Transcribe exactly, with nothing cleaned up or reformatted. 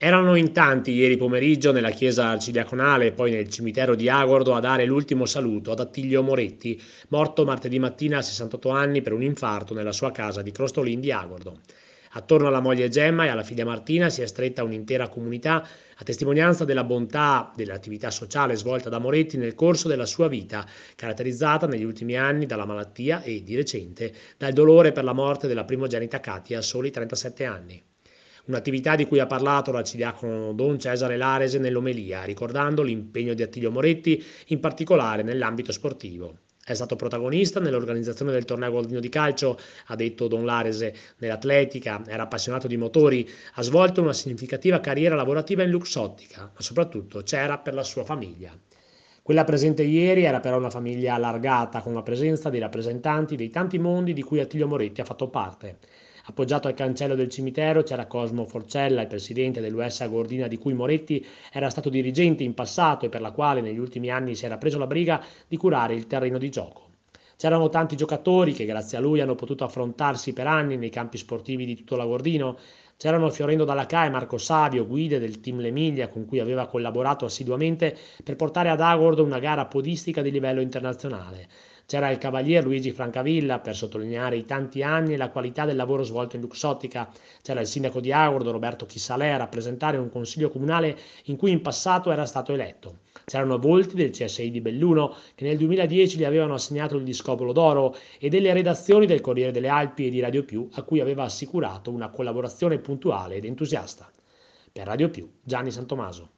Erano in tanti ieri pomeriggio nella chiesa arcidiaconale e poi nel cimitero di Agordo a dare l'ultimo saluto ad Attilio Moretti, morto martedì mattina a sessantotto anni per un infarto nella sua casa di Crostolin di Agordo. Attorno alla moglie Gemma e alla figlia Martina si è stretta un'intera comunità a testimonianza della bontà dell'attività sociale svolta da Moretti nel corso della sua vita, caratterizzata negli ultimi anni dalla malattia e, di recente, dal dolore per la morte della primogenita Katia a soli trentasette anni. Un'attività di cui ha parlato l'arcidiacono Don Cesare Larese nell'omelia, ricordando l'impegno di Attilio Moretti, in particolare nell'ambito sportivo. È stato protagonista nell'organizzazione del torneo Goldino di calcio, ha detto Don Larese, nell'atletica, era appassionato di motori, ha svolto una significativa carriera lavorativa in Luxottica, ma soprattutto c'era per la sua famiglia. Quella presente ieri era però una famiglia allargata, con la presenza dei rappresentanti dei tanti mondi di cui Attilio Moretti ha fatto parte. Appoggiato al cancello del cimitero c'era Cosmo Forcella, il presidente dell'U S A Gordina di cui Moretti era stato dirigente in passato e per la quale negli ultimi anni si era preso la briga di curare il terreno di gioco. C'erano tanti giocatori che grazie a lui hanno potuto affrontarsi per anni nei campi sportivi di tutto l'Agordino. C'erano Fiorendo Dalla Ca e Marco Savio, guide del team L'Emilia con cui aveva collaborato assiduamente per portare ad Agordo una gara podistica di livello internazionale. C'era il cavalier Luigi Francavilla per sottolineare i tanti anni e la qualità del lavoro svolto in Luxottica. C'era il sindaco di Agordo, Roberto Chissalè, a rappresentare un consiglio comunale in cui in passato era stato eletto. C'erano volti del C S I di Belluno che nel duemiladieci gli avevano assegnato il discobolo d'oro e delle redazioni del Corriere delle Alpi e di Radio Più a cui aveva assicurato una collaborazione puntuale ed entusiasta. Per Radio Più, Gianni Santomaso.